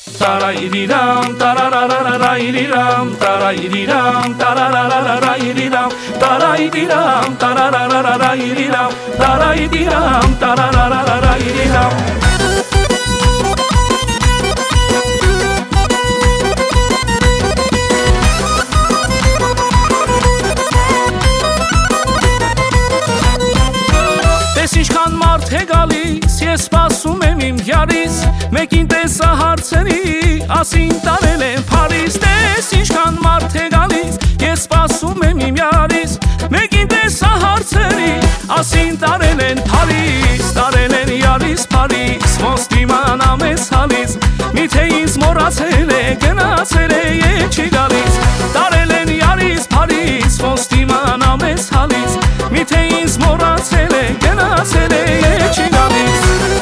Tarayiriram, tararararayiriram, tarayiriram, tararararayiriram, tarayiriram, tararararayiriram, tarayiriram, tararararayiriram. Ինչքան մարդ է գալիս, ես սպասում եմ իմ յարից, մեկին տեսա հարցերի, ասին տարել եմ Փարիզ, տես ինչքան մարդ է գալիս, ես սպասում եմ իմ յարից, մեկին տեսա հարցերի, ասին տարել են Փարիզ, տարել են յարից Փարիզ, ոնց դիմանամ ես հալից, միթե ինձ մոռացել է, գնացել է եւ չի գալիս, տարել են յարից Փարիզ, ոնց դիմանամ ես հալից, միթե ինձ մոռացել է, գնացել է եւ չի գալիս.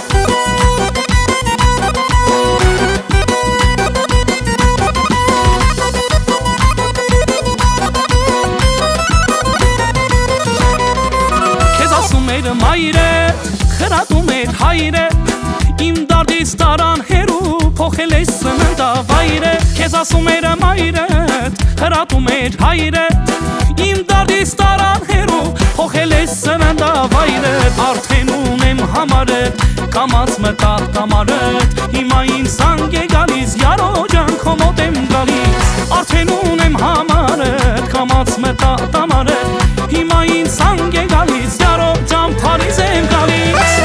Քեզ ասում էր մայրը, խրատում էր հայրը, իմ դարդից տարան հերու, փոխել ես սննդավայրը. Քեզ ասում էր մայրը, խրատում էր հայրը, իմ դարդից տարան հերու, փոխել ես սննդավայրը. Արդեն ունեմ համարդ, կամաց մտա տամարդ, հիմա ինձ զանգ է գալիս, յարո ջան քո մոտ եմ գալիս. Արդեն ունեմ համարդ, կամաց մտա տամարդ, հիմա ինձ զանգ է գալիս, յարո ջան Փարիզ եմ գալիս.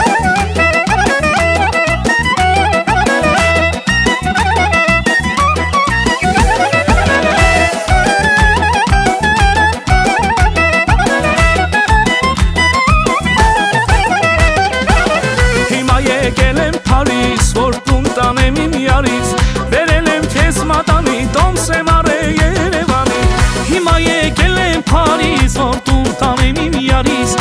Որ տուն տանեմ իմ յարից, վերել եմ քեզ մատանի, տոմս եմ առել Երևանի. Հիմա եկել եմ Փարիզ, որ տուն տանեմ իմ յարից,